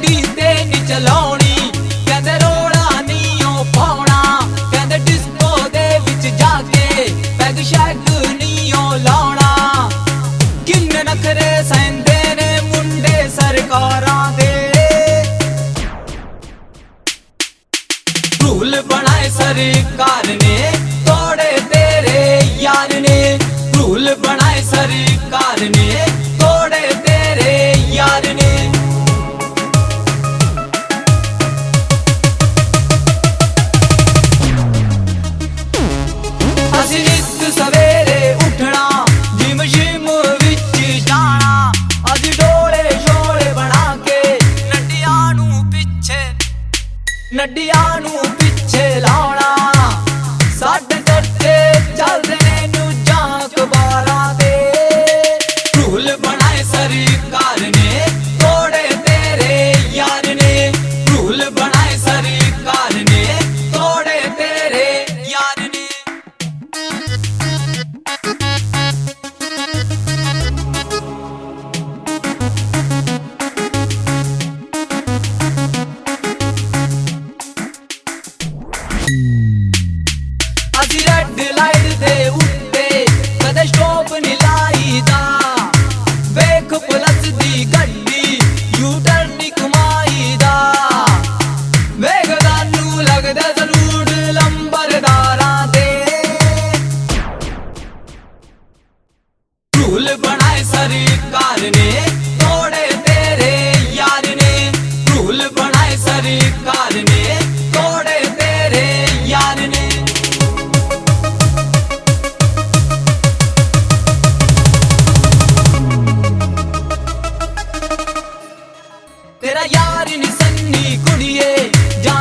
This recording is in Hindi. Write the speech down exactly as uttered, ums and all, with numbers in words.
गड्डी ते नी चलाउणी कहंदे रोड़ा नी ओ पाउणा कहंदे डिस्को दे विच जाके पैग शैग नी ओ लाउणा किन्ने नखरे सैंदे ने मुंडे सरकारां दे रूल बनाए सरकार ने तोड़े तेरे यार ने रूल बनाए सरकार ने तोड़े तेरे यार ने असी नित सवेरे उठना जिम जिम विच जाना असी डोले शोले बना के नड्डियां नू पिछे नड्डियां नू पिछे लाउणा साडे चट्टे चलदे ने न्यूज़ां अखबारां ते रूल बनाए सरकार ने तोड़े तेरे यार ने रूल बनाए सरकार ने तोड़े तेरे यार ने असी रेड लाइट दे उत्ते कदे स्टॉप नी लाईदा वेख पुलिस दी गड्डी यू टर्न नी घुमाईदा वेख सानू लगदा जरूर लंबरदारां दे रूल बनाए सरकार ने तोड़े तेरे यार ने रूल बनाए सरकार ने तोड़े तेरे यार ने तेरा यार नी सन्नी कुड़िए